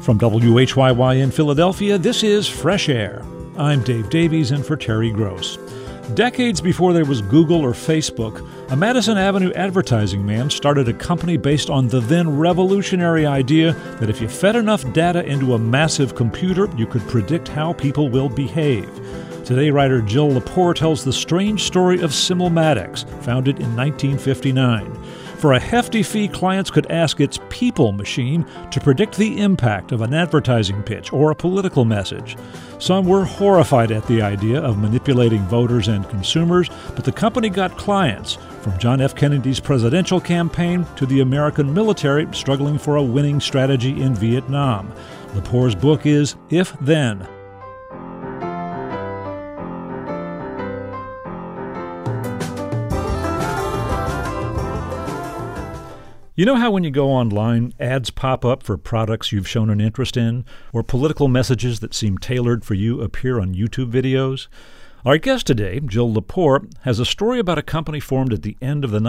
From WHYY in Philadelphia, this is Fresh Air. I'm Dave Davies in for Terry Gross. Decades before there was Google or Facebook, a Madison Avenue advertising man started a company based on the then revolutionary idea that if you fed enough data into a massive computer, you could predict how people will behave. Today, writer Jill Lepore tells the strange story of Simulmatics, founded in 1959. For a hefty fee, clients could ask its people machine to predict the impact of an advertising pitch or a political message. Some were horrified at the idea of manipulating voters and consumers, but the company got clients, from John F. Kennedy's presidential campaign to the American military struggling for a winning strategy in Vietnam. Lepore's book is If Then. You know how when you go online, ads pop up for products you've shown an interest in, or political messages that seem tailored for you appear on YouTube videos? Our guest today, Jill Lepore, has a story about a company formed at the end of the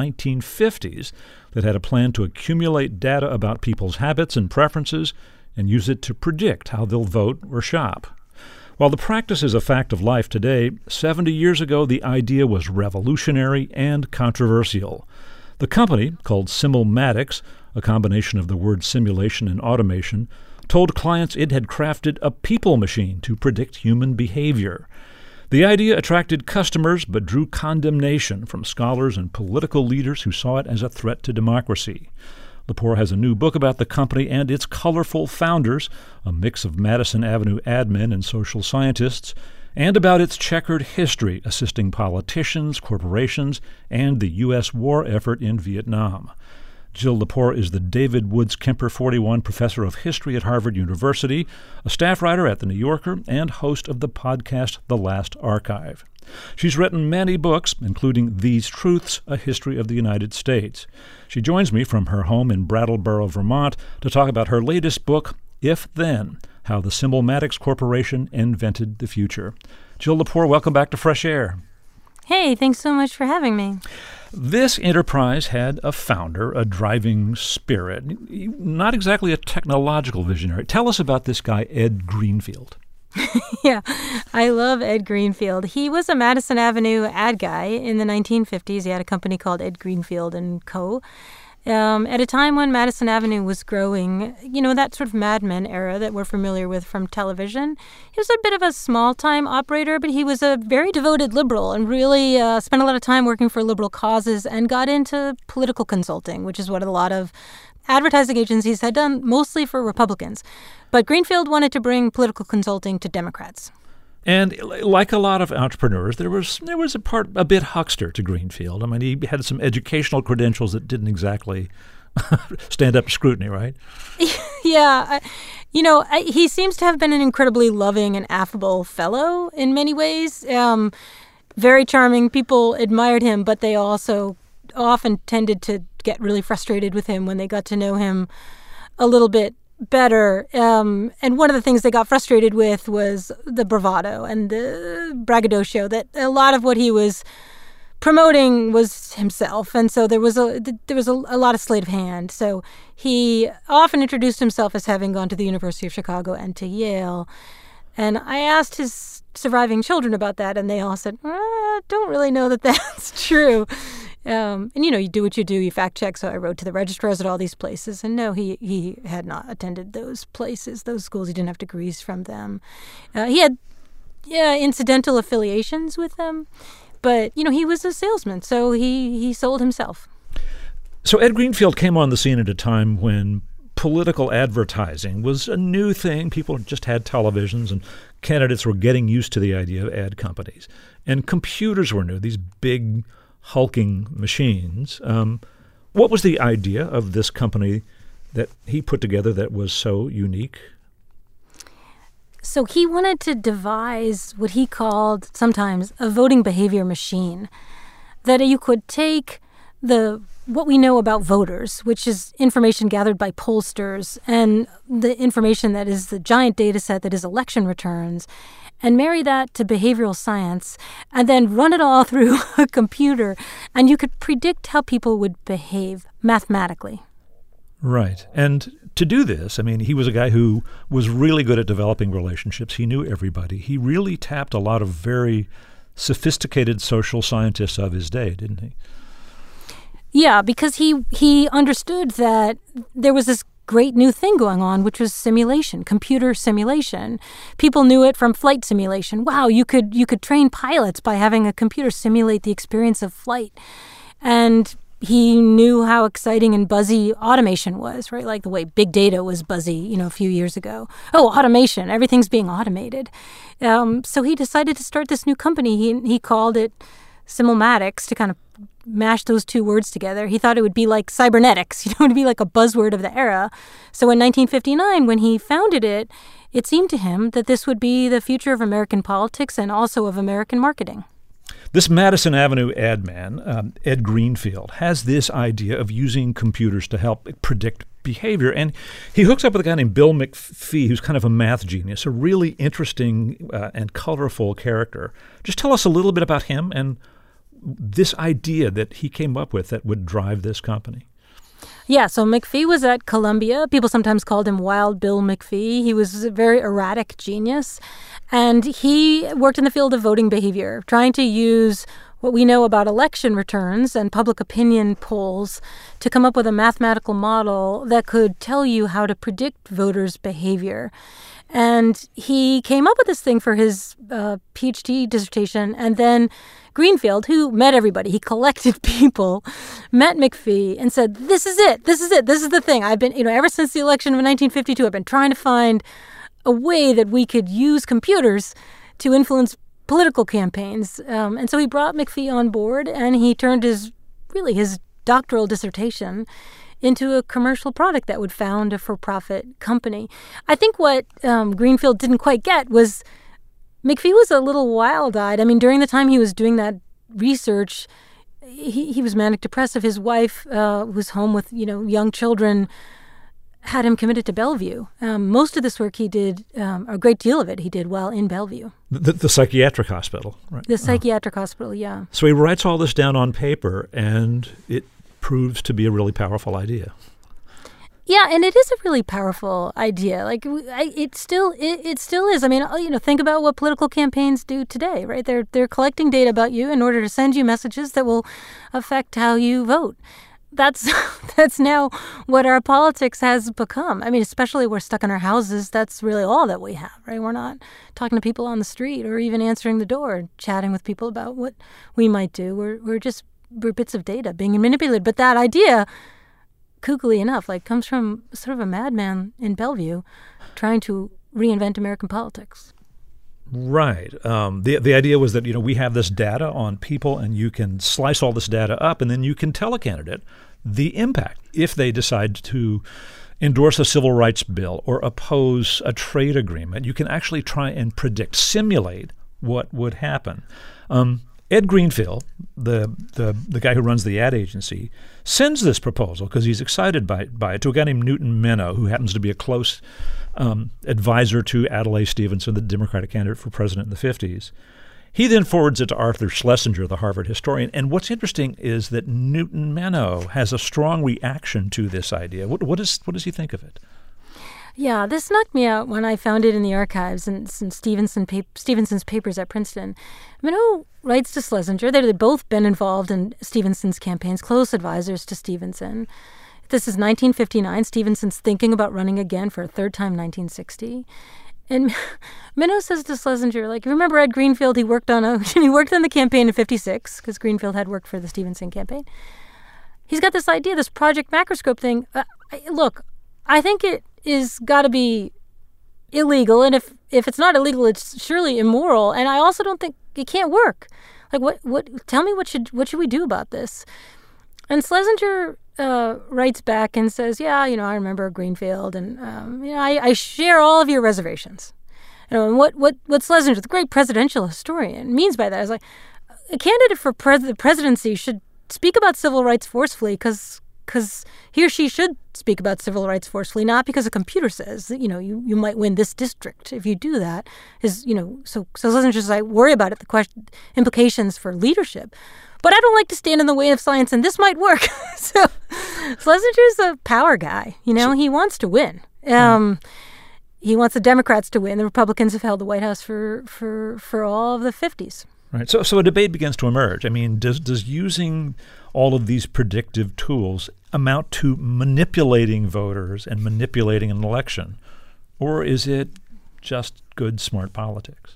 1950s that had a plan to accumulate data about people's habits and preferences and use it to predict how they'll vote or shop. While the practice is a fact of life today, 70 years ago the idea was revolutionary and controversial. The company, called Simulmatics, a combination of the words simulation and automation, told clients it had crafted a people machine to predict human behavior. The idea attracted customers but drew condemnation from scholars and political leaders who saw it as a threat to democracy. Lepore has a new book about the company and its colorful founders, a mix of Madison Avenue admin and social scientists, and about its checkered history assisting politicians, corporations, and the U.S. war effort in Vietnam. Jill Lepore is the David Woods Kemper 41 Professor of History at Harvard University, a staff writer at The New Yorker, and host of the podcast The Last Archive. She's written many books, including These Truths, A History of the United States. She joins me from her home in Brattleboro, Vermont, to talk about her latest book, If Then, How the Simulmatics Corporation Invented the Future. Jill Lepore, welcome back to Fresh Air. Hey, thanks so much for having me. This enterprise had a founder, a driving spirit, not exactly a technological visionary. Tell us about this guy, Ed Greenfield. Yeah, I love Ed Greenfield. He was a Madison Avenue ad guy in the 1950s. He had a company called Ed Greenfield & Co., at a time when Madison Avenue was growing, that sort of Mad Men era that we're familiar with from television. He was a bit of a small-time operator, but he was a very devoted liberal and really spent a lot of time working for liberal causes and got into political consulting, which is what a lot of advertising agencies had done, mostly for Republicans. But Greenfield wanted to bring political consulting to Democrats. And like a lot of entrepreneurs, there was a bit huckster to Greenfield. I mean, he had some educational credentials that didn't exactly stand up to scrutiny, right? Yeah. He seems to have been an incredibly loving and affable fellow in many ways. Very charming. People admired him, but they also often tended to get really frustrated with him when they got to know him a little bit better. And one of the things they got frustrated with was the bravado and the braggadocio, that a lot of what he was promoting was himself. And so there was a lot of sleight of hand. So he often introduced himself as having gone to the University of Chicago and to Yale. And I asked his surviving children about that, and they all said, I don't really know that that's true. And you do what you do, you fact check. So I wrote to the registrars at all these places, and no, he had not attended those places, those schools. He didn't have degrees from them. He had incidental affiliations with them, but he was a salesman, so he sold himself. So Ed Greenfield came on the scene at a time when political advertising was a new thing. People just had televisions, and candidates were getting used to the idea of ad companies. And computers were new, these big hulking machines. What was the idea of this company that he put together that was so unique? So he wanted to devise what he called sometimes a voting behavior machine, that you could take what we know about voters, which is information gathered by pollsters, and the information that is the giant data set that is election returns, and marry that to behavioral science, and then run it all through a computer, and you could predict how people would behave mathematically. Right. And to do this, I mean, he was a guy who was really good at developing relationships. He knew everybody. He really tapped a lot of very sophisticated social scientists of his day, didn't he? Yeah, because he understood that there was this great new thing going on, which was simulation, computer simulation. People knew it from flight simulation. Wow, you could train pilots by having a computer simulate the experience of flight. And he knew how exciting and buzzy automation was, right? Like the way big data was buzzy, a few years ago. Oh, automation, everything's being automated. So he decided to start this new company. He called it Simulmatics to kind of mash those two words together. He thought it would be like cybernetics, it would be like a buzzword of the era. So in 1959, when he founded it, it seemed to him that this would be the future of American politics and also of American marketing. This Madison Avenue ad man, Ed Greenfield, has this idea of using computers to help predict behavior. And he hooks up with a guy named Bill McPhee, who's kind of a math genius, a really interesting and colorful character. Just tell us a little bit about him and this idea that he came up with that would drive this company. Yeah, so McPhee was at Columbia. People sometimes called him Wild Bill McPhee. He was a very erratic genius. And he worked in the field of voting behavior, trying to use what we know about election returns and public opinion polls to come up with a mathematical model that could tell you how to predict voters' behavior. And he came up with this thing for his PhD dissertation. And then Greenfield, who met everybody, he collected people, met McPhee and said, this is it. This is the thing. I've been, ever since the election of 1952, I've been trying to find a way that we could use computers to influence political campaigns. And so he brought McPhee on board, and he turned his doctoral dissertation into a commercial product that would found a for-profit company. I think what Greenfield didn't quite get was McPhee was a little wild-eyed. I mean, during the time he was doing that research, he was manic depressive. His wife, who was home with young children, had him committed to Bellevue. Most of this work he did, a great deal of it, he did while in Bellevue. The psychiatric hospital, right? The psychiatric hospital, yeah. So he writes all this down on paper, and it proves to be a really powerful idea. Yeah, and it is a really powerful idea. Like it still is. I mean, think about what political campaigns do today, right? They're collecting data about you in order to send you messages that will affect how you vote. That's now what our politics has become. I mean, especially we're stuck in our houses. That's really all that we have, right? We're not talking to people on the street or even answering the door, chatting with people about what we might do. We're bits of data being manipulated. But that idea, kookily enough, comes from sort of a madman in Bellevue trying to reinvent American politics. Right. The idea was that, we have this data on people, and you can slice all this data up, and then you can tell a candidate the impact if they decide to endorse a civil rights bill or oppose a trade agreement. You can actually try and simulate what would happen. Ed Greenfield, the guy who runs the ad agency, sends this proposal because he's excited by it to a guy named Newton Minow, who happens to be a close advisor to Adlai Stevenson, the Democratic candidate for president in the 50s. He then forwards it to Arthur Schlesinger, the Harvard historian. And what's interesting is that Newton Minow has a strong reaction to this idea. What does he think of it? Yeah, this knocked me out when I found it in the archives and some Stevenson's papers at Princeton. Minow writes to Schlesinger. They'd both been involved in Stevenson's campaigns, close advisors to Stevenson. This is 1959. Stevenson's thinking about running again for a third time in 1960. And Minow says to Schlesinger, remember Ed Greenfield? He worked on the campaign in 56 because Greenfield had worked for the Stevenson campaign. He's got this idea, this Project Macroscope thing. Look, I think it is got to be illegal, and if it's not illegal, it's surely immoral. And I also don't think it can't work. What? Tell me what should we do about this? And Schlesinger writes back and says, yeah, I remember Greenfield, and I share all of your reservations. And what Schlesinger, the great presidential historian, means by that is a candidate for the presidency should speak about civil rights forcefully because because he or she should speak about civil rights forcefully, not because a computer says that, you might win this district if you do that. So let's just worry about it, the implications for leadership. But I don't like to stand in the way of science, and this might work. So Schlesinger's a power guy. He wants to win. He wants the Democrats to win. The Republicans have held the White House for all of the 50s. Right. So a debate begins to emerge. I mean, does using all of these predictive tools amount to manipulating voters and manipulating an election? Or is it just good, smart politics?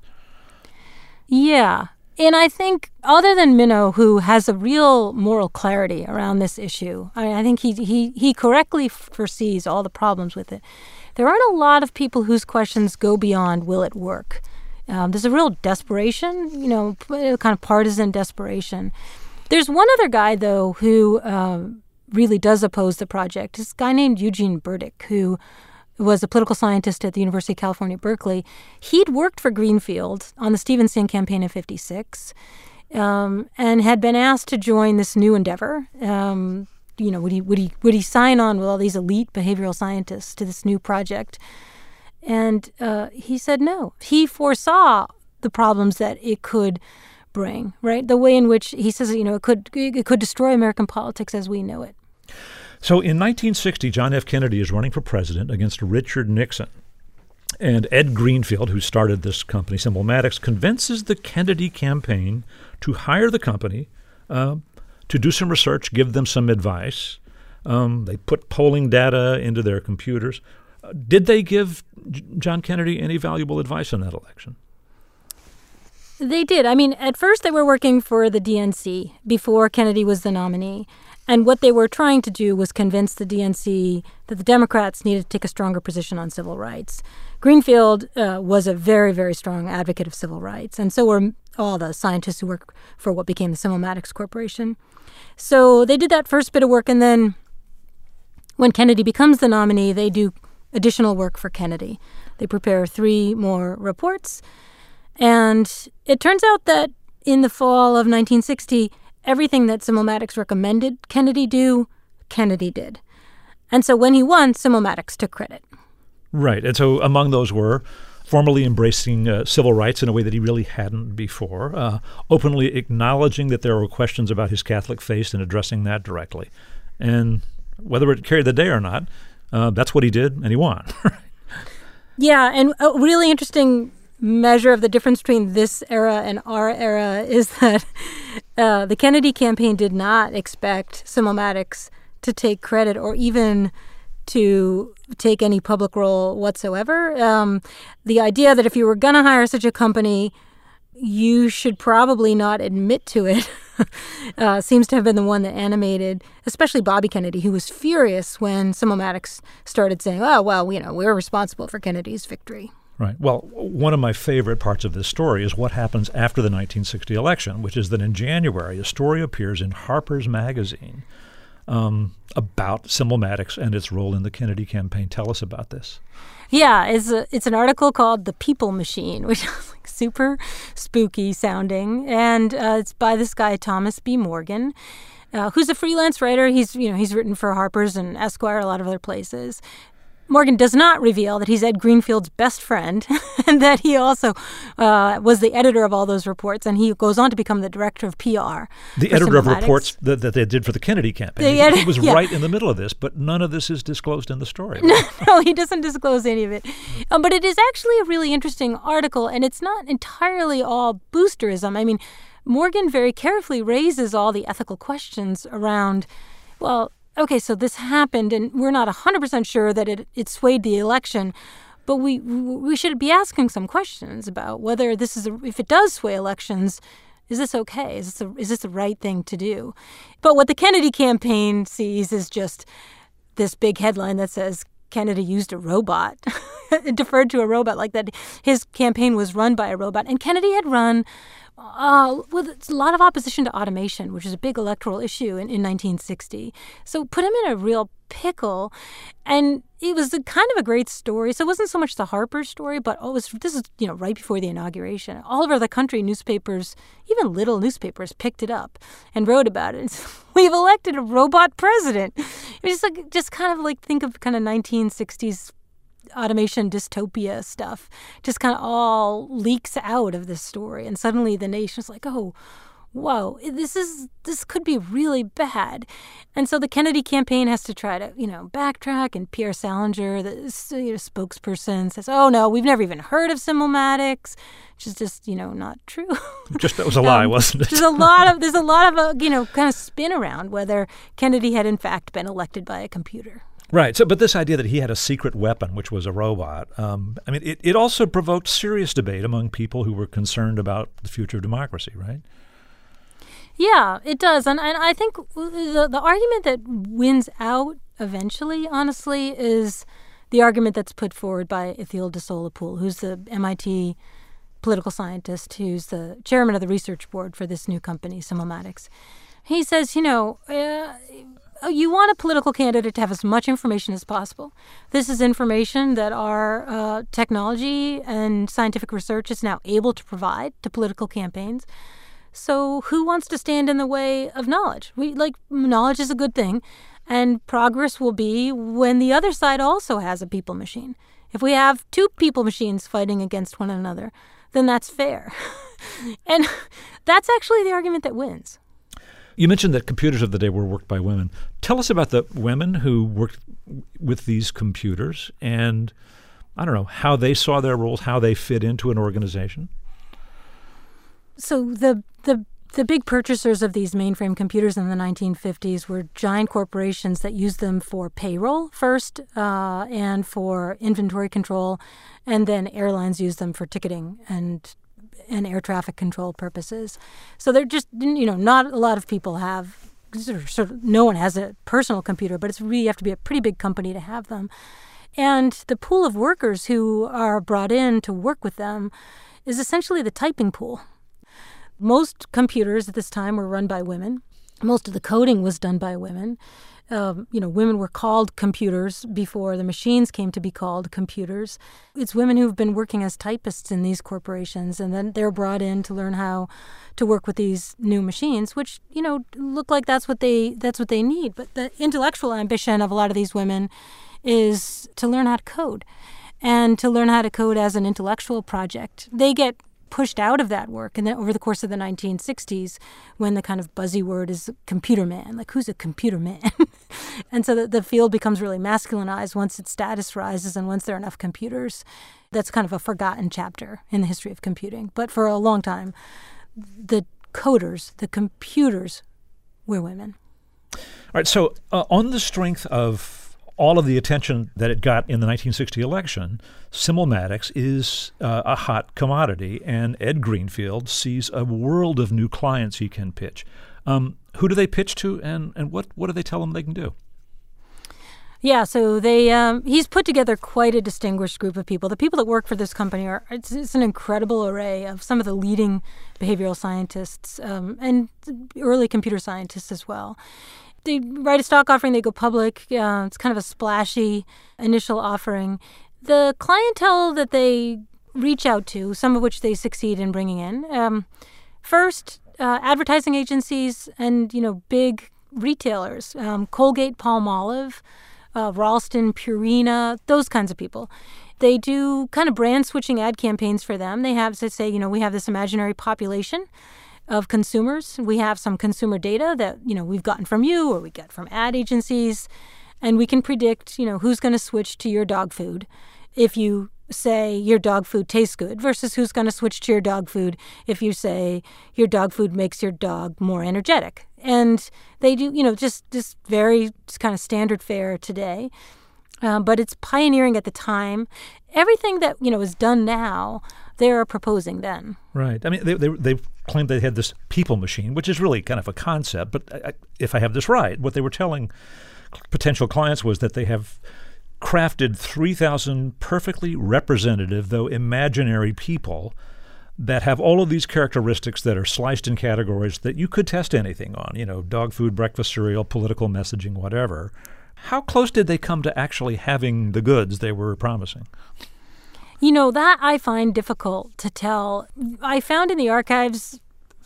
Yeah. And I think other than Minow, who has a real moral clarity around this issue, I think he correctly foresees all the problems with it. There aren't a lot of people whose questions go beyond, will it work? There's a real desperation, kind of partisan desperation. There's one other guy, though, who really does oppose the project. This guy named Eugene Burdick, who was a political scientist at the University of California, Berkeley. He'd worked for Greenfield on the Stevenson campaign in 1956 and had been asked to join this new endeavor. Would he sign on with all these elite behavioral scientists to this new project? And he said no. He foresaw the problems that it could bring, right? The way in which he says, it could destroy American politics as we know it. So in 1960, John F. Kennedy is running for president against Richard Nixon. And Ed Greenfield, who started this company, Symbolmatics, convinces the Kennedy campaign to hire the company to do some research, give them some advice. They put polling data into their computers. Did they give John Kennedy any valuable advice in that election? They did. I mean, at first they were working for the DNC before Kennedy was the nominee. And what they were trying to do was convince the DNC that the Democrats needed to take a stronger position on civil rights. Greenfield was a very, very strong advocate of civil rights, and so were all the scientists who work for what became the Symbolmatics Corporation. So they did that first bit of work, and then when Kennedy becomes the nominee, they do additional work for Kennedy. They prepare 3 more reports, and it turns out that in the fall of 1960, everything that Symbolmatics recommended Kennedy do, Kennedy did. And so when he won, Symbolmatics took credit. Right. And so among those were formally embracing civil rights in a way that he really hadn't before, openly acknowledging that there were questions about his Catholic faith and addressing that directly. And whether it carried the day or not, that's what he did, and he won. Yeah, and a really interesting measure of the difference between this era and our era is that the Kennedy campaign did not expect Symbolmatics to take credit or even to take any public role whatsoever. The idea that if you were going to hire such a company, you should probably not admit to it seems to have been the one that animated, especially Bobby Kennedy, who was furious when Symbolmatics started saying, oh, well, we're responsible for Kennedy's victory. Right. Well, one of my favorite parts of this story is what happens after the 1960 election, which is that in January, a story appears in Harper's Magazine about Symbolmatics and its role in the Kennedy campaign. Tell us about this. Yeah, it's an article called "The People Machine," which is like super spooky sounding, and it's by this guy Thomas B. Morgan, who's a freelance writer. He's written for Harper's and Esquire, a lot of other places. Morgan does not reveal that he's Ed Greenfield's best friend and that he also was the editor of all those reports, and he goes on to become the director of PR. The editor of reports that they did for the Kennedy campaign. He was right in the middle of this, but none of this is disclosed in the story. No, he doesn't disclose any of it. But it is actually a really interesting article, and it's not entirely all boosterism. I mean, Morgan very carefully raises all the ethical questions around, okay, so this happened, and we're not 100% sure that it swayed the election, but we should be asking some questions about whether if it does sway elections, is this okay? Is this the right thing to do? But what the Kennedy campaign sees is just this big headline that says Kennedy used a robot, deferred to a robot, like that his campaign was run by a robot. And Kennedy had run with a lot of opposition to automation, which is a big electoral issue in 1960. So put him in a real pickle. And it was kind of a great story. So it wasn't so much the Harper story, but this is right before the inauguration. All over the country, newspapers, even little newspapers, picked it up and wrote about it. We've elected a robot president. It was just kind of like, think of kind of 1960s automation dystopia stuff. Just kind of all leaks out of this story. And suddenly the nation's like, oh, whoa, this could be really bad. And so the Kennedy campaign has to try to, backtrack, and Pierre Salinger, the spokesperson, says, oh, no, we've never even heard of Simulmatics, which is just, not true. That was a lie, wasn't it? There's a lot of, kind of spin around whether Kennedy had in fact been elected by a computer. Right. So, but this idea that he had a secret weapon, which was a robot, it also provoked serious debate among people who were concerned about the future of democracy, right? Yeah, it does. And I think the argument that wins out eventually, honestly, is the argument that's put forward by Ithiel de Sola-Pool, who's the MIT political scientist, who's the chairman of the research board for this new company, Simulmatics. He says, you want a political candidate to have as much information as possible. This is information that our technology and scientific research is now able to provide to political campaigns. So who wants to stand in the way of knowledge? Knowledge is a good thing, and progress will be when the other side also has a people machine. If we have two people machines fighting against one another, then that's fair. And that's actually the argument that wins. You mentioned that computers of the day were worked by women. Tell us about the women who worked with these computers and, how they saw their roles, how they fit into an organization. So the big purchasers of these mainframe computers in the 1950s were giant corporations that used them for payroll first and for inventory control, and then airlines used them for ticketing and air traffic control purposes. So they're just, not a lot of people have, no one has a personal computer, but you have to be a pretty big company to have them. And the pool of workers who are brought in to work with them is essentially the typing pool. Most computers at this time were run by women. Most of the coding was done by women. Women were called computers before the machines came to be called computers. It's women who've been working as typists in these corporations, and then they're brought in to learn how to work with these new machines, which, look like that's what they need. But the intellectual ambition of a lot of these women is to learn how to code, and to learn how to code as an intellectual project. They get pushed out of that work, and then over the course of the 1960s, when the kind of buzzy word is computer man, like who's a computer man? And so the field becomes really masculinized once its status rises, and once there are enough computers. That's kind of a forgotten chapter in the history of computing. But for a long time, the coders, the computers, were women. All right, so on the strength of all of the attention that it got in the 1960 election, Simulmatics is a hot commodity, and Ed Greenfield sees a world of new clients he can pitch. Who do they pitch to, and what do they tell them they can do? Yeah, so he's put together quite a distinguished group of people. The people that work for this company it's an incredible array of some of the leading behavioral scientists and early computer scientists as well. They write a stock offering, they go public. It's kind of a splashy initial offering. The clientele that they reach out to, some of which they succeed in bringing in, first, advertising agencies and, big retailers, Colgate, Palmolive, Ralston, Purina, those kinds of people. They do kind of brand switching ad campaigns for them. They have to say, we have this imaginary population of consumers. We have some consumer data that, we've gotten from you or we get from ad agencies, and we can predict, who's going to switch to your dog food if you say your dog food tastes good versus who's going to switch to your dog food if you say your dog food makes your dog more energetic. And they do, just this very kind of standard fare today. But it's pioneering at the time. Everything that, is done now, they're proposing then. Right. I mean, they claimed they had this people machine, which is really kind of a concept. But if I have this right, what they were telling potential clients was that they have crafted 3,000 perfectly representative, though imaginary people that have all of these characteristics that are sliced in categories that you could test anything on, dog food, breakfast cereal, political messaging, whatever. How close did they come to actually having the goods they were promising? That I find difficult to tell. I found in the archives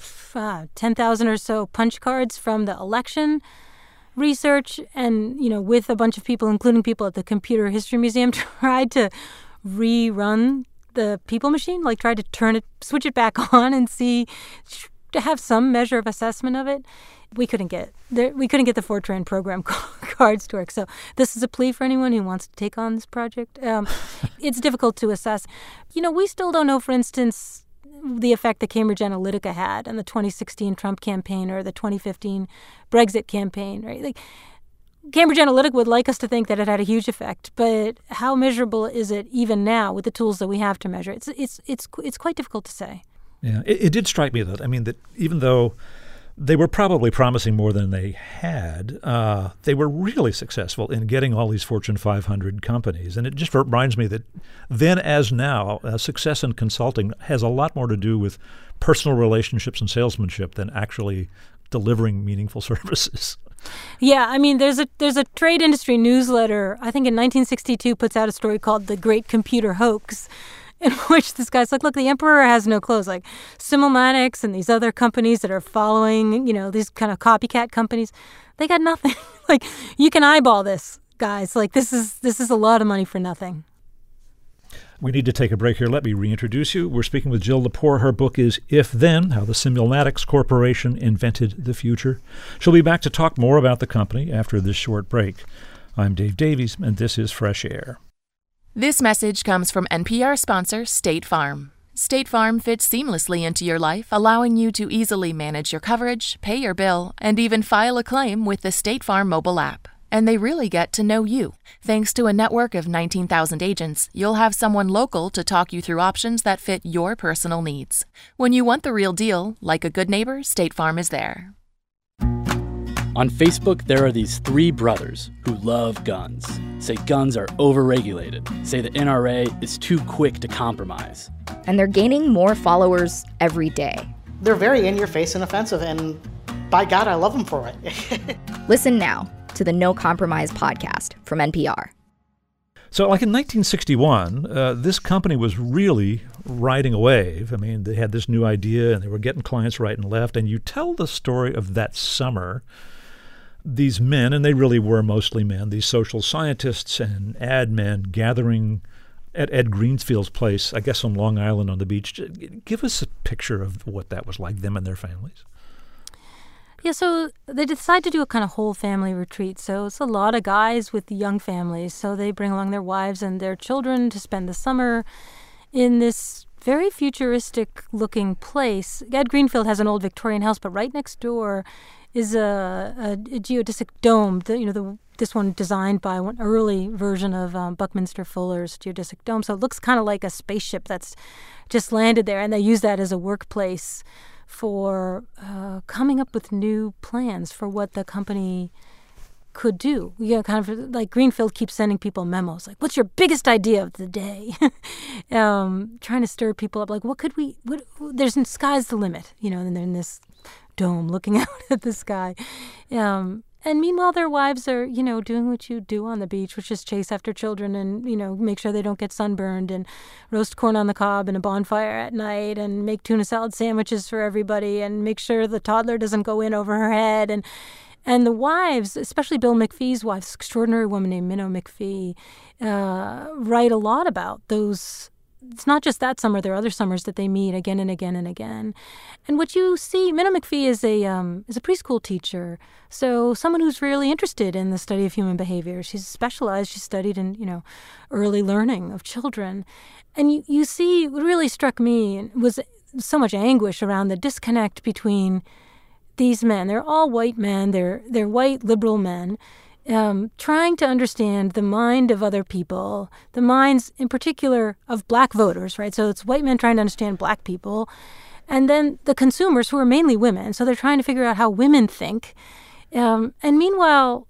10,000 or so punch cards from the election research, and, with a bunch of people, including people at the Computer History Museum, tried to rerun the People Machine, tried to switch it back on and see, to have some measure of assessment of it. We couldn't get the Fortran program cards to work. So this is a plea for anyone who wants to take on this project. It's difficult to assess. We still don't know, for instance, the effect that Cambridge Analytica had in the 2016 Trump campaign or the 2015 Brexit campaign, right? Cambridge Analytica would like us to think that it had a huge effect, but how measurable is it even now with the tools that we have to measure? It's quite difficult to say. Yeah, it did strike me that even though they were probably promising more than they had, they were really successful in getting all these Fortune 500 companies. And it just reminds me that then as now, success in consulting has a lot more to do with personal relationships and salesmanship than actually delivering meaningful services. Yeah, there's a trade industry newsletter, I think in 1962, puts out a story called The Great Computer Hoax, in which this guy's like, look, the emperor has no clothes. Simulmatics and these other companies that are following, these kind of copycat companies, they got nothing. You can eyeball this, guys. This is a lot of money for nothing. We need to take a break here. Let me reintroduce you. We're speaking with Jill Lepore. Her book is If Then, How the Simulmatics Corporation Invented the Future. She'll be back to talk more about the company after this short break. I'm Dave Davies, and this is Fresh Air. This message comes from NPR sponsor State Farm. State Farm fits seamlessly into your life, allowing you to easily manage your coverage, pay your bill, and even file a claim with the State Farm mobile app. And they really get to know you. Thanks to a network of 19,000 agents, you'll have someone local to talk you through options that fit your personal needs. When you want the real deal, like a good neighbor, State Farm is there. On Facebook, there are these three brothers who love guns, say guns are overregulated, say the NRA is too quick to compromise. And they're gaining more followers every day. They're very in-your-face and offensive, and by God, I love them for it. Listen now to the No Compromise podcast from NPR. So in 1961, this company was really riding a wave. They had this new idea, and they were getting clients right and left. And you tell the story of that summer. These men, and they really were mostly men, these social scientists and ad men gathering at Ed Greenfield's place, I guess on Long Island on the beach. Give us a picture of what that was like, them and their families. Yeah, so they decide to do a kind of whole family retreat. So it's a lot of guys with young families. So they bring along their wives and their children to spend the summer in this very futuristic-looking place. Ed Greenfield has an old Victorian house, but right next door is a geodesic dome. This one designed by one early version of Buckminster Fuller's geodesic dome. So it looks kind of like a spaceship that's just landed there, and they use that as a workplace for coming up with new plans for what the company could do. Kind of like Greenfield keeps sending people memos, like, what's your biggest idea of the day? Trying to stir people up, there's sky's the limit, and they're in this dome looking out at the sky. And meanwhile, their wives are, doing what you do on the beach, which is chase after children and, make sure they don't get sunburned and roast corn on the cob in a bonfire at night and make tuna salad sandwiches for everybody and make sure the toddler doesn't go in over her head. And the wives, especially Bill McPhee's wife, this extraordinary woman named Minnow McPhee, write a lot about those. It's not just that summer. There are other summers that they meet again and again and again. And what you see, Minnow McPhee is a preschool teacher, so someone who's really interested in the study of human behavior. She's specialized. She studied in, early learning of children. And you see, what really struck me was so much anguish around the disconnect between these men. They're all white men. They're white liberal men. Trying to understand the mind of other people, the minds in particular of black voters, right? So it's white men trying to understand black people, and then the consumers who are mainly women. So they're trying to figure out how women think. And meanwhile,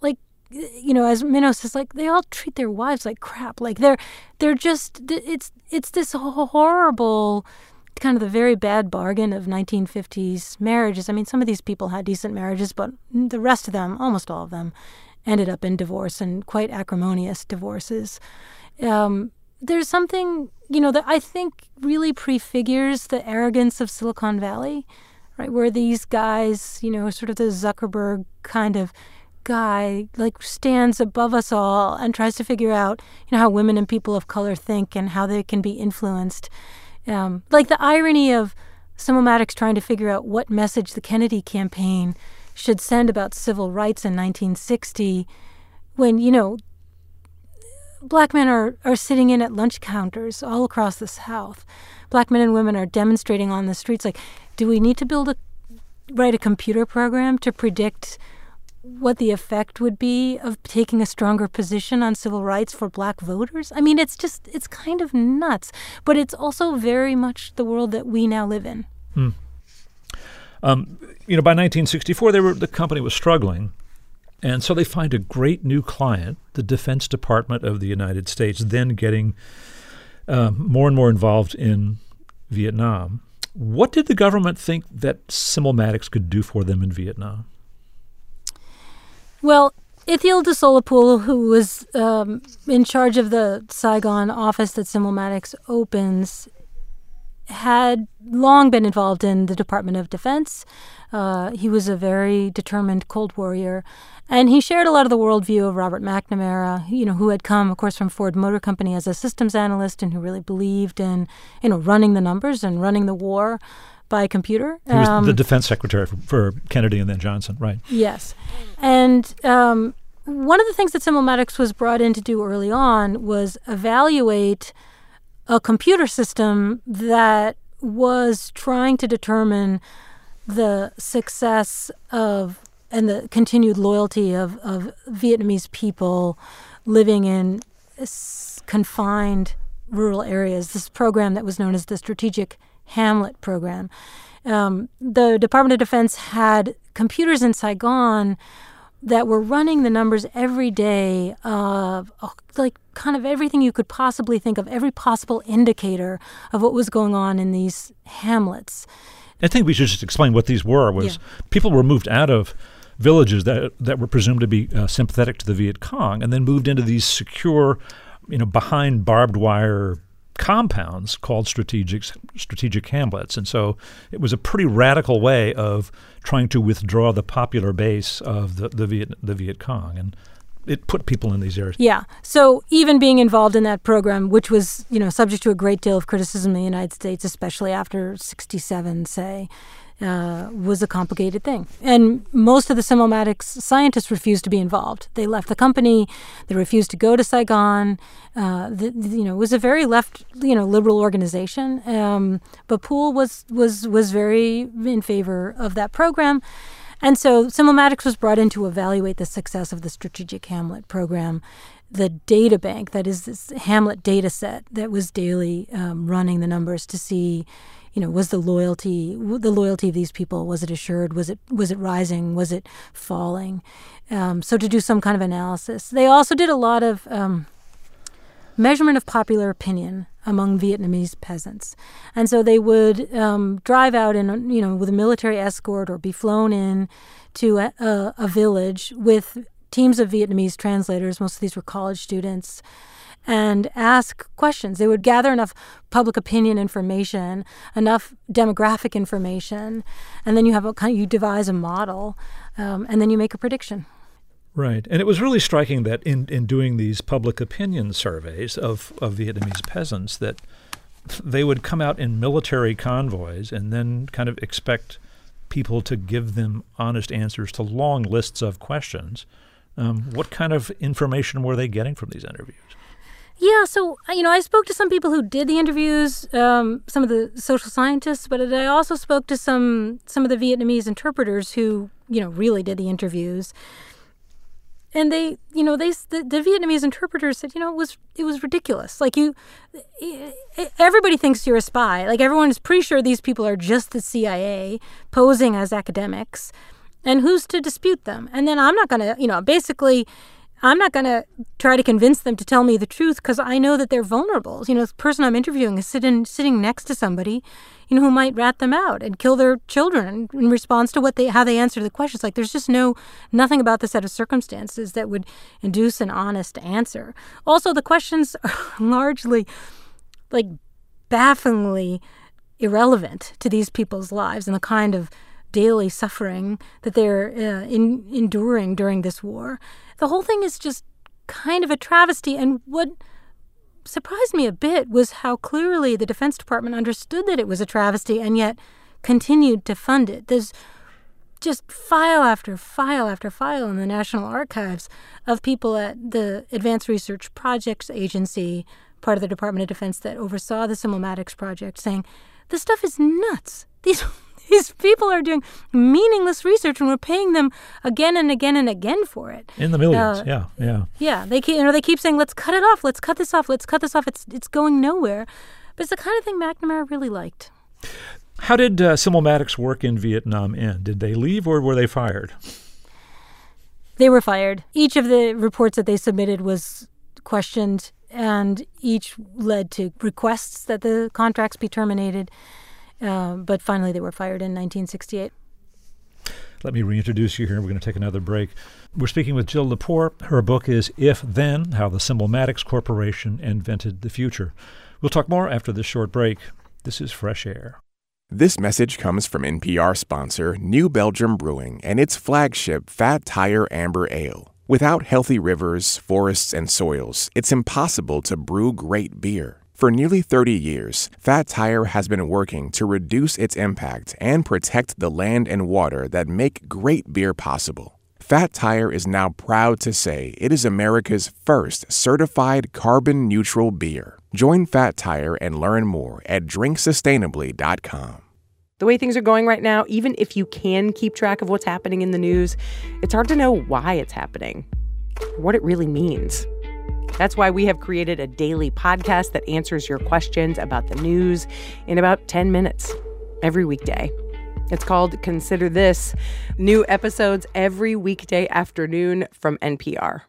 as Minnow says, they all treat their wives like crap. They're just, it's this horrible kind of the very bad bargain of 1950s marriages. Some of these people had decent marriages, but the rest of them, almost all of them, ended up in divorce and quite acrimonious divorces. There's something, that I think really prefigures the arrogance of Silicon Valley, right? Where these guys, sort of the Zuckerberg kind of guy, like stands above us all and tries to figure out, how women and people of color think and how they can be influenced. Like the irony of Simomatic trying to figure out what message the Kennedy campaign should send about civil rights in 1960 when, Black men are sitting in at lunch counters all across the South. Black men and women are demonstrating on the streets. Like, do we need to write a computer program to predict what the effect would be of taking a stronger position on civil rights for Black voters? I mean, it's kind of nuts. But it's also very much the world that we now live in. By 1964, the company was struggling. And so they find a great new client, the Defense Department of the United States, then getting more and more involved in Vietnam. What did the government think that Simulmatics could do for them in Vietnam? Well, Ithiel de Solapul, who was in charge of the Saigon office that Simulmatics opens, had long been involved in the Department of Defense. He was a very determined Cold Warrior. And he shared a lot of the worldview of Robert McNamara, who had come, of course, from Ford Motor Company as a systems analyst and who really believed in, running the numbers and running the war by computer. He was the defense secretary for Kennedy and then Johnson, right? Yes. And one of the things that Simulmatics was brought in to do early on was evaluate a computer system that was trying to determine the success of and the continued loyalty of Vietnamese people living in confined rural areas. This program that was known as the Strategic Hamlet Program. The Department of Defense had computers in Saigon that were running the numbers every day of kind of everything you could possibly think of, every possible indicator of what was going on in these hamlets. I think we should just explain what these were. People were moved out of villages that were presumed to be sympathetic to the Viet Cong and then moved into these secure, behind barbed wire compounds called strategic hamlets. And so it was a pretty radical way of trying to withdraw the popular base of the Viet Cong. And it put people in these areas. Yeah. So even being involved in that program, which was, subject to a great deal of criticism in the United States, especially after 67, say, was a complicated thing. And most of the Simulmatics scientists refused to be involved. They left the company. They refused to go to Saigon. It was a very left, liberal organization. But Poole was very in favor of that program. And so Simulmatics was brought in to evaluate the success of the Strategic Hamlet Program. The data bank, that is this Hamlet data set that was daily running the numbers to see, was the loyalty of these people, was it assured? Was it rising? Was it falling? So to do some kind of analysis. They also did a lot of measurement of popular opinion among Vietnamese peasants. And so they would drive out with a military escort or be flown in to a village with teams of Vietnamese translators. Most of these were college students. And ask questions. They would gather enough public opinion information, enough demographic information, and then you devise a model, and then you make a prediction. Right. And it was really striking that in doing these public opinion surveys of Vietnamese peasants, that they would come out in military convoys and then kind of expect people to give them honest answers to long lists of questions. What kind of information were they getting from these interviews? Yeah, so, I spoke to some people who did the interviews, some of the social scientists, but I also spoke to some of the Vietnamese interpreters who, really did the interviews. And the Vietnamese interpreters said, it was ridiculous. Like everybody thinks you're a spy. Like everyone is pretty sure these people are just the CIA posing as academics. And who's to dispute them? And then I'm not going to, basically, I'm not going to try to convince them to tell me the truth because I know that they're vulnerable. The person I'm interviewing is sitting next to somebody, who might rat them out and kill their children in response to how they answer the questions. Like, there's just nothing about the set of circumstances that would induce an honest answer. Also, the questions are largely, bafflingly irrelevant to these people's lives and the kind of daily suffering that they're enduring during this war. The whole thing is just kind of a travesty. And what surprised me a bit was how clearly the Defense Department understood that it was a travesty and yet continued to fund it. There's just file after file after file in the National Archives of people at the Advanced Research Projects Agency, part of the Department of Defense that oversaw the Simulmatics project, saying, this stuff is nuts. These people are doing meaningless research, and we're paying them again and again and again for it. In the millions, Yeah, they keep saying, let's cut it off, let's cut this off. It's going nowhere. But it's the kind of thing McNamara really liked. How did Simulmatics work in Vietnam end? Did they leave or were they fired? They were fired. Each of the reports that they submitted was questioned, and each led to requests that the contracts be terminated. But finally, they were fired in 1968. Let me reintroduce you here. We're going to take another break. We're speaking with Jill Lepore. Her book is If Then, How the Simulmatics Corporation Invented the Future. We'll talk more after this short break. This is Fresh Air. This message comes from NPR sponsor New Belgium Brewing and its flagship Fat Tire Amber Ale. Without healthy rivers, forests, and soils, it's impossible to brew great beer. For nearly 30 years, Fat Tire has been working to reduce its impact and protect the land and water that make great beer possible. Fat Tire is now proud to say it is America's first certified carbon-neutral beer. Join Fat Tire and learn more at drinksustainably.com. The way things are going right now, even if you can keep track of what's happening in the news, it's hard to know why it's happening, what it really means. That's why we have created a daily podcast that answers your questions about the news in about 10 minutes every weekday. It's called Consider This. New episodes every weekday afternoon from NPR.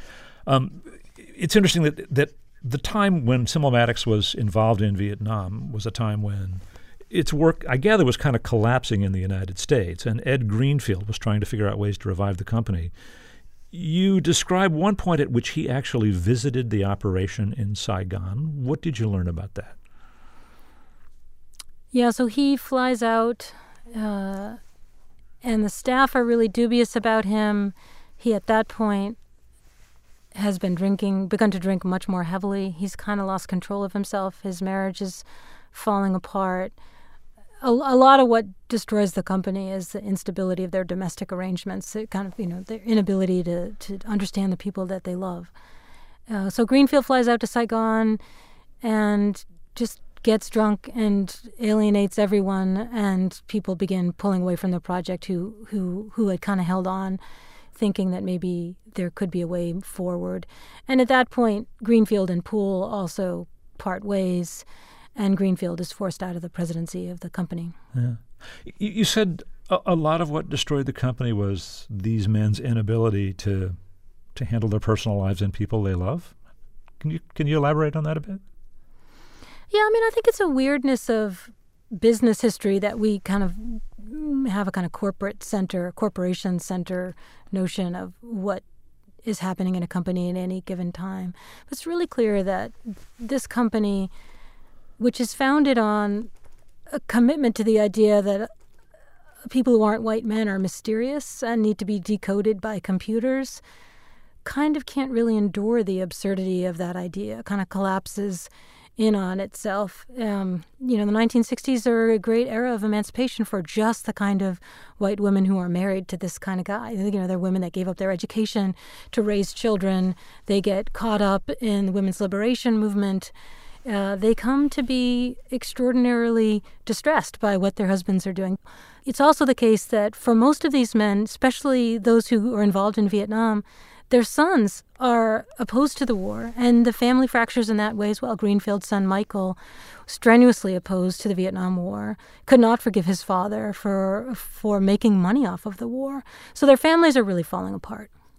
It's interesting that the time when Simulmatics was involved in Vietnam was a time when its work, I gather, was kind of collapsing in the United States, and Ed Greenfield was trying to figure out ways to revive the company. You describe one point at which he actually visited the operation in Saigon. What did you learn about that? Yeah, so he flies out, and the staff are really dubious about him. He, at that point, has begun to drink much more heavily. He's kind of lost control of himself. His marriage is falling apart. A lot of what destroys the company is the instability of their domestic arrangements, it kind of, their inability to understand the people that they love. So Greenfield flies out to Saigon and just gets drunk and alienates everyone, and people begin pulling away from the project who had kind of held on, thinking that maybe there could be a way forward. And at that point, Greenfield and Poole also part ways, and Greenfield is forced out of the presidency of the company. Yeah. You said a lot of what destroyed the company was these men's inability to handle their personal lives and people they love. Can you elaborate on that a bit? Yeah, I think it's a weirdness of business history that we kind of have a kind of corporation center notion of what is happening in a company at any given time. But it's really clear that this company, which is founded on a commitment to the idea that people who aren't white men are mysterious and need to be decoded by computers, kind of can't really endure the absurdity of that idea. It kind of collapses in on itself. The 1960s are a great era of emancipation for just the kind of white women who are married to this kind of guy. They're women that gave up their education to raise children. They get caught up in the women's liberation movement. They come to be extraordinarily distressed by what their husbands are doing. It's also the case that for most of these men, especially those who are involved in Vietnam, their sons are opposed to the war, and the family fractures in that way as well. Greenfield's son, Michael, strenuously opposed to the Vietnam War, could not forgive his father for making money off of the war. So their families are really falling apart.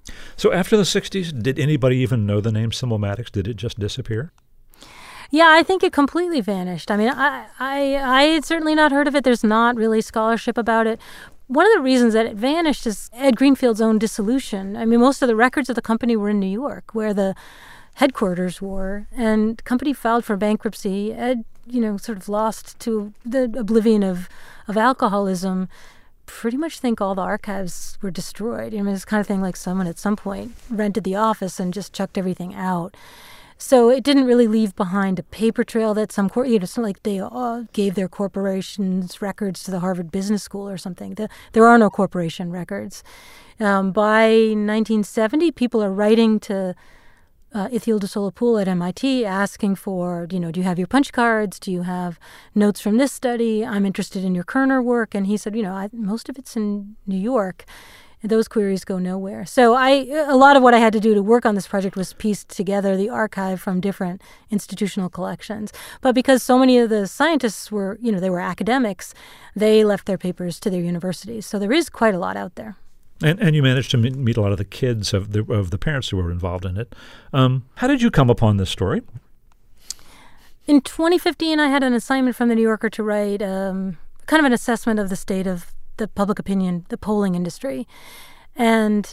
So after the 60s, did anybody even know the name Simulmatics? Did it just disappear? Yeah, I think it completely vanished. I mean, I had certainly not heard of it. There's not really scholarship about it. One of the reasons that it vanished is Ed Greenfield's own dissolution. I mean, most of the records of the company were in New York, where the headquarters were, and the company filed for bankruptcy. Ed, sort of lost to the oblivion of alcoholism. Pretty much think all the archives were destroyed. I mean, it's the kind of thing like someone at some point rented the office and just chucked everything out. So it didn't really leave behind a paper trail that it's not like they gave their corporation's records to the Harvard Business School or something. There are no corporation records. By 1970, people are writing to Ithiel de Solapool at MIT asking for, do you have your punch cards? Do you have notes from this study? I'm interested in your Kerner work. And he said, most of it's in New York. Those queries go nowhere. So a lot of what I had to do to work on this project was piece together the archive from different institutional collections. But because so many of the scientists were, they were academics, they left their papers to their universities. So there is quite a lot out there. And you managed to meet a lot of the kids of the parents who were involved in it. How did you come upon this story? In 2015, I had an assignment from The New Yorker to write kind of an assessment of the state of the public opinion, the polling industry. And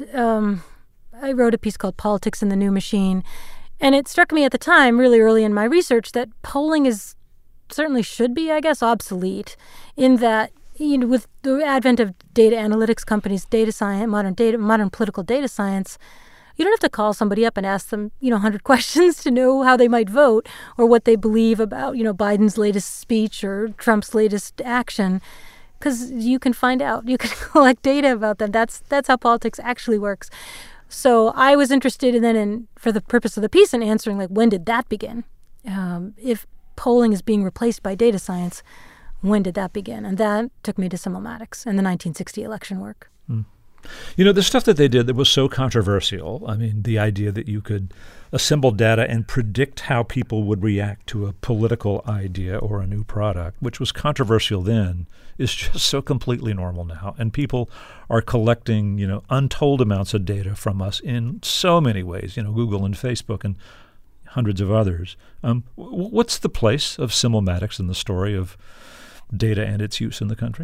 I wrote a piece called Politics in the New Machine. And it struck me at the time, really early in my research, that polling certainly should be, I guess, obsolete in that, with the advent of data analytics companies, data science, modern political data science, you don't have to call somebody up and ask them, 100 questions to know how they might vote or what they believe about, Biden's latest speech or Trump's latest action. Because you can find out, you can collect data about them. That's how politics actually works. So I was interested for the purpose of the piece, in answering, when did that begin? If polling is being replaced by data science, when did that begin? And that took me to Simulmatics and the 1960 election work. The stuff that they did that was so controversial, I mean, the idea that you could assemble data and predict how people would react to a political idea or a new product, which was controversial then, is just so completely normal now. And people are collecting, untold amounts of data from us in so many ways, Google and Facebook and hundreds of others. What's the place of Simulmatics in the story of data and its use in the country?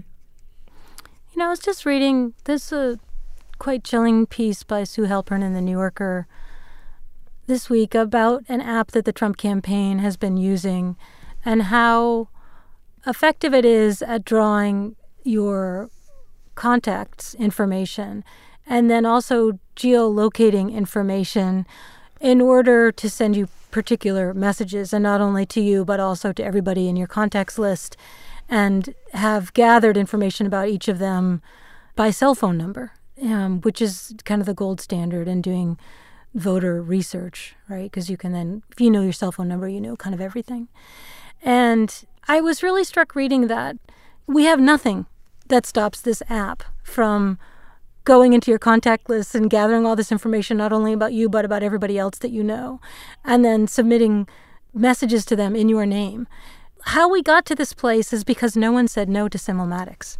I was just reading this quite chilling piece by Sue Halpern in The New Yorker this week about an app that the Trump campaign has been using and how effective it is at drawing your contacts information and then also geolocating information in order to send you particular messages, and not only to you but also to everybody in your contacts list, and have gathered information about each of them by cell phone number, which is kind of the gold standard in doing voter research, right? Because you can then, if you know your cell phone number, you know kind of everything. And I was really struck reading that we have nothing that stops this app from going into your contact list and gathering all this information, not only about you, but about everybody else that you know, and then submitting messages to them in your name. How we got to this place is because no one said no to Simulmatics.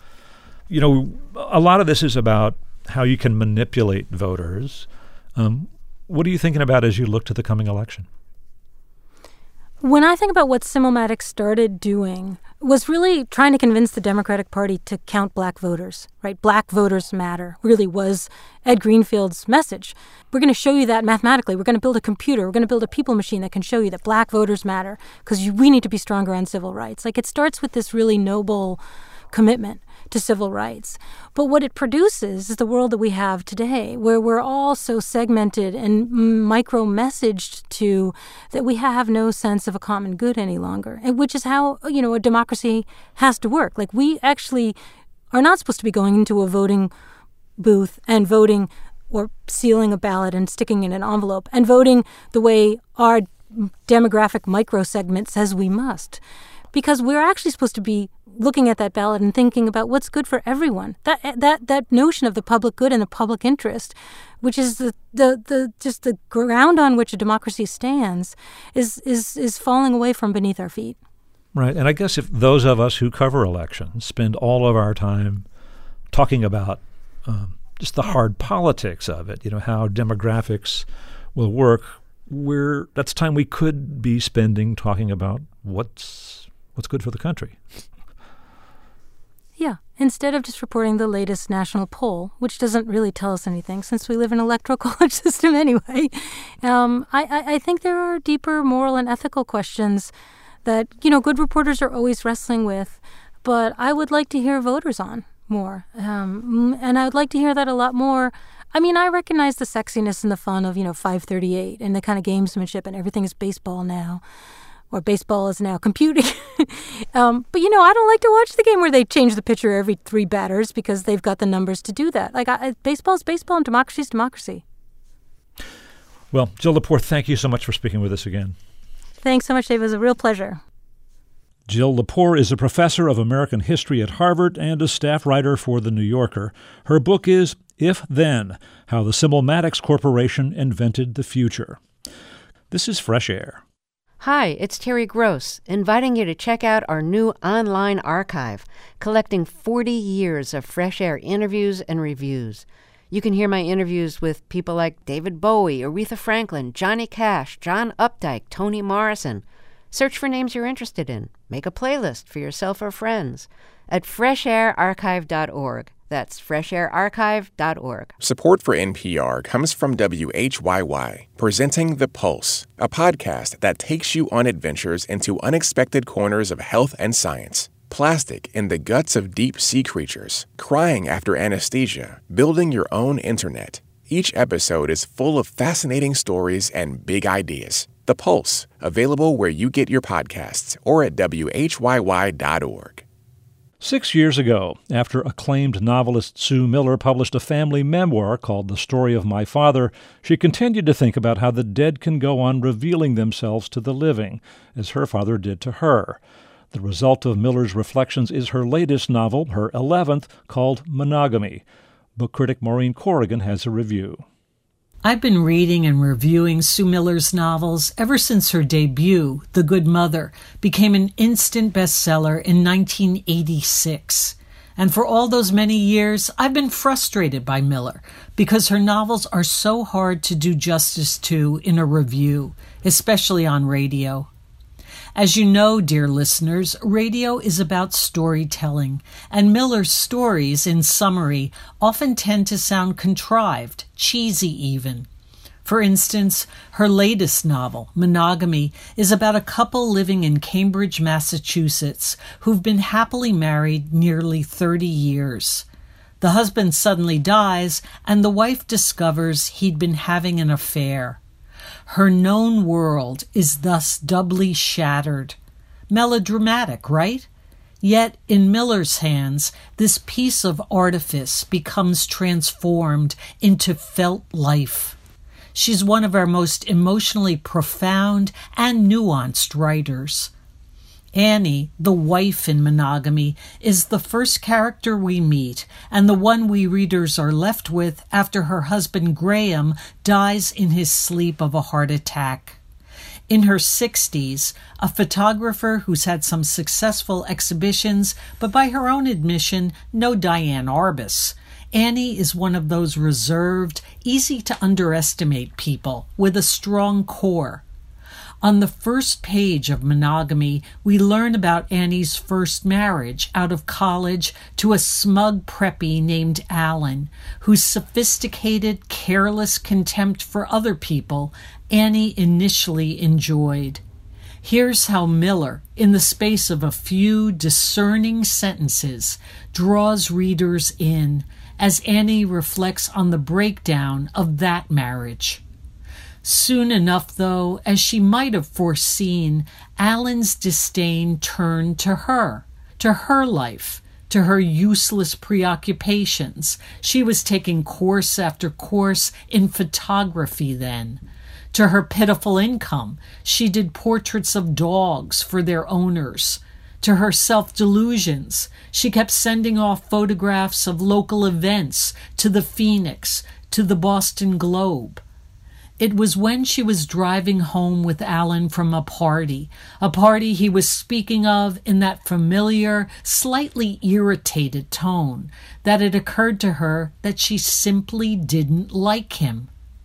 A lot of this is about how you can manipulate voters. What are you thinking about as you look to the coming election? When I think about what Simulmatics started doing was really trying to convince the Democratic Party to count black voters, right? Black voters matter really was Ed Greenfield's message. We're going to show you that mathematically. We're going to build a computer. We're going to build a people machine that can show you that black voters matter because we need to be stronger on civil rights. It starts with this really noble commitment to civil rights. But what it produces is the world that we have today, where we're all so segmented and micro-messaged to that we have no sense of a common good any longer, and which is how, a democracy has to work. We actually are not supposed to be going into a voting booth and voting or sealing a ballot and sticking in an envelope and voting the way our demographic microsegment says we must. Because we're actually supposed to be looking at that ballot and thinking about what's good for everyone. That notion of the public good and the public interest, which is the ground on which a democracy stands, is falling away from beneath our feet. Right. And I guess if those of us who cover elections spend all of our time talking about just the hard politics of it, how demographics will work. That's time we could be spending talking about what's good for the country. Yeah, instead of just reporting the latest national poll, which doesn't really tell us anything since we live in an electoral college system anyway, I think there are deeper moral and ethical questions that, good reporters are always wrestling with, but I would like to hear voters on more. And I would like to hear that a lot more. I mean, I recognize the sexiness and the fun of, 538 and the kind of gamesmanship and everything is baseball now. Or baseball is now computing. But, I don't like to watch the game where they change the pitcher every 3 batters because they've got the numbers to do that. Baseball is baseball and democracy is democracy. Well, Jill Lepore, thank you so much for speaking with us again. Thanks so much, Dave. It was a real pleasure. Jill Lepore is a professor of American history at Harvard and a staff writer for The New Yorker. Her book is If Then, How the Sybil Maddox Corporation Invented the Future. This is Fresh Air. Hi, it's Terry Gross, inviting you to check out our new online archive, collecting 40 years of Fresh Air interviews and reviews. You can hear my interviews with people like David Bowie, Aretha Franklin, Johnny Cash, John Updike, Toni Morrison. Search for names you're interested in. Make a playlist for yourself or friends at freshairarchive.org. That's freshairarchive.org. Support for NPR comes from WHYY, presenting The Pulse, a podcast that takes you on adventures into unexpected corners of health and science. Plastic in the guts of deep-sea creatures, crying after anesthesia, building your own internet. Each episode is full of fascinating stories and big ideas. The Pulse, available where you get your podcasts or at WHYY.org. 6 years ago, after acclaimed novelist Sue Miller published a family memoir called The Story of My Father, she continued to think about how the dead can go on revealing themselves to the living, as her father did to her. The result of Miller's reflections is her latest novel, her 11th, called Monogamy. Book critic Maureen Corrigan has a review. I've been reading and reviewing Sue Miller's novels ever since her debut, The Good Mother, became an instant bestseller in 1986. And for all those many years, I've been frustrated by Miller because her novels are so hard to do justice to in a review, especially on radio. As you know, dear listeners, radio is about storytelling, and Miller's stories, in summary, often tend to sound contrived, cheesy even. For instance, her latest novel, Monogamy, is about a couple living in Cambridge, Massachusetts, who've been happily married nearly 30 years. The husband suddenly dies, and the wife discovers he'd been having an affair. Her known world is thus doubly shattered. Melodramatic, right? Yet, in Miller's hands, this piece of artifice becomes transformed into felt life. She's one of our most emotionally profound and nuanced writers. Annie, the wife in Monogamy, is the first character we meet and the one we readers are left with after her husband Graham dies in his sleep of a heart attack. In her 60s, a photographer who's had some successful exhibitions, but by her own admission, no Diane Arbus, Annie is one of those reserved, easy to underestimate people with a strong core. On the first page of Monogamy, we learn about Annie's first marriage out of college to a smug preppy named Alan, whose sophisticated, careless contempt for other people Annie initially enjoyed. Here's how Miller, in the space of a few discerning sentences, draws readers in as Annie reflects on the breakdown of that marriage. Soon enough, though, as she might have foreseen, Alan's disdain turned to her life, to her useless preoccupations. She was taking course after course in photography then. To her pitiful income, she did portraits of dogs for their owners. To her self-delusions, she kept sending off photographs of local events to the Phoenix, to the Boston Globe. It was when she was driving home with Alan from a party he was speaking of in that familiar, slightly irritated tone, that it occurred to her that she simply didn't like him.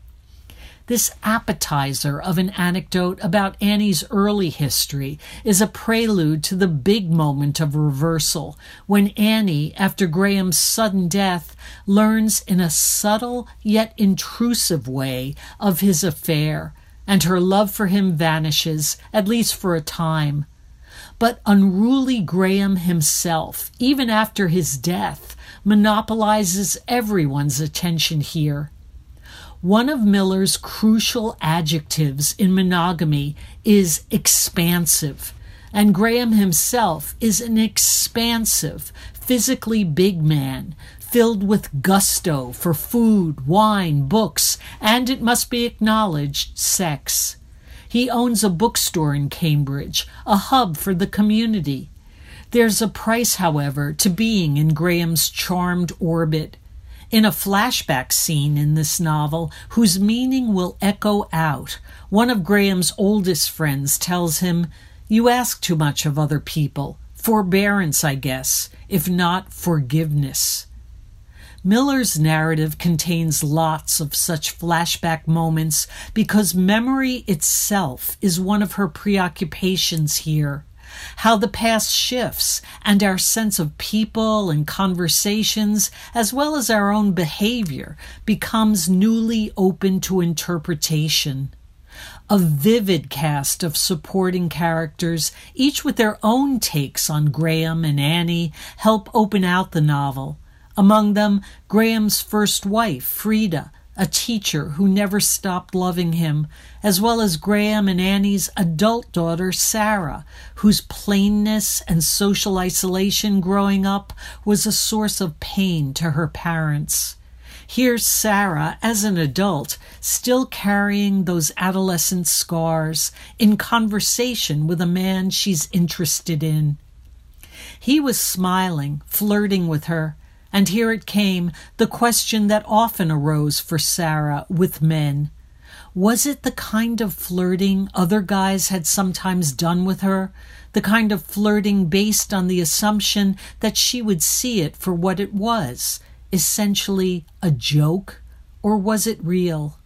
This appetizer of an anecdote about Annie's early history is a prelude to the big moment of reversal, when Annie, after Graham's sudden death, learns in a subtle yet intrusive way of his affair, and her love for him vanishes, at least for a time. But unruly Graham himself, even after his death, monopolizes everyone's attention here. One of Miller's crucial adjectives in Monogamy is expansive, and Graham himself is an expansive, physically big man, filled with gusto for food, wine, books, and, it must be acknowledged, sex. He owns a bookstore in Cambridge, a hub for the community. There's a price, however, to being in Graham's charmed orbit. In a flashback scene in this novel, whose meaning will echo out, one of Graham's oldest friends tells him, "You ask too much of other people. Forbearance, I guess, if not forgiveness." Miller's narrative contains lots of such flashback moments because memory itself is one of her preoccupations here. How the past shifts, and our sense of people and conversations, as well as our own behavior, becomes newly open to interpretation. A vivid cast of supporting characters, each with their own takes on Graham and Annie, help open out the novel. Among them, Graham's first wife, Frida, a teacher who never stopped loving him, as well as Graham and Annie's adult daughter, Sarah, whose plainness and social isolation growing up was a source of pain to her parents. Here's Sarah, as an adult, still carrying those adolescent scars, in conversation with a man she's interested in. He was smiling, flirting with her, and here it came, the question that often arose for Sarah with men. Was it the kind of flirting other guys had sometimes done with her? The kind of flirting based on the assumption that she would see it for what it was, essentially a joke? Or was it real?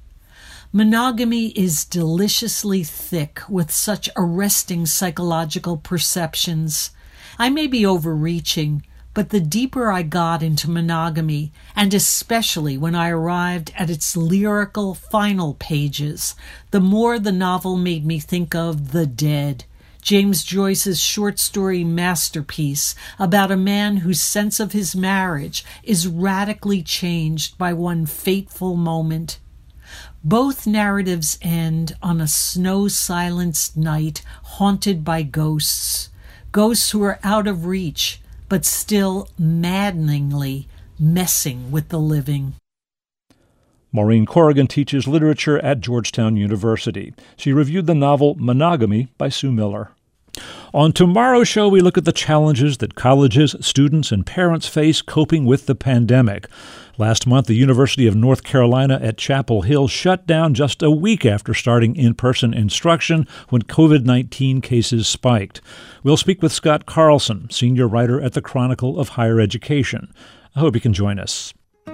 Monogamy is deliciously thick with such arresting psychological perceptions. I may be overreaching, but the deeper I got into Monogamy, and especially when I arrived at its lyrical final pages, the more the novel made me think of The Dead, James Joyce's short story masterpiece about a man whose sense of his marriage is radically changed by one fateful moment. Both narratives end on a snow-silenced night haunted by ghosts, ghosts who are out of reach, but still maddeningly messing with the living. Maureen Corrigan teaches literature at Georgetown University. She reviewed the novel Monogamy by Sue Miller. On tomorrow's show, we look at the challenges that colleges, students, and parents face coping with the pandemic. Last month, the University of North Carolina at Chapel Hill shut down just a week after starting in-person instruction when COVID-19 cases spiked. We'll speak with Scott Carlson, senior writer at the Chronicle of Higher Education. I hope you can join us.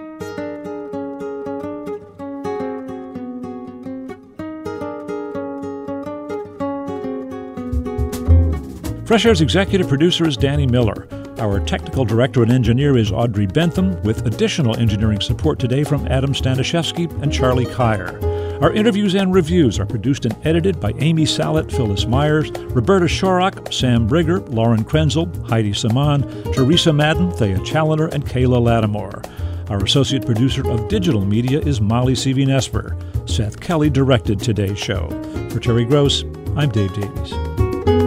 Fresh Air's executive producer is Danny Miller. Our technical director and engineer is Audrey Bentham, with additional engineering support today from Adam Staniszewski and Charlie Kyer. Our interviews and reviews are produced and edited by Amy Sallet, Phyllis Myers, Roberta Shorrock, Sam Brigger, Lauren Krenzel, Heidi Saman, Teresa Madden, Thea Challoner, and Kayla Lattimore. Our associate producer of digital media is Molly Seavy-Nesper. Seth Kelly directed today's show. For Terry Gross, I'm Dave Davies.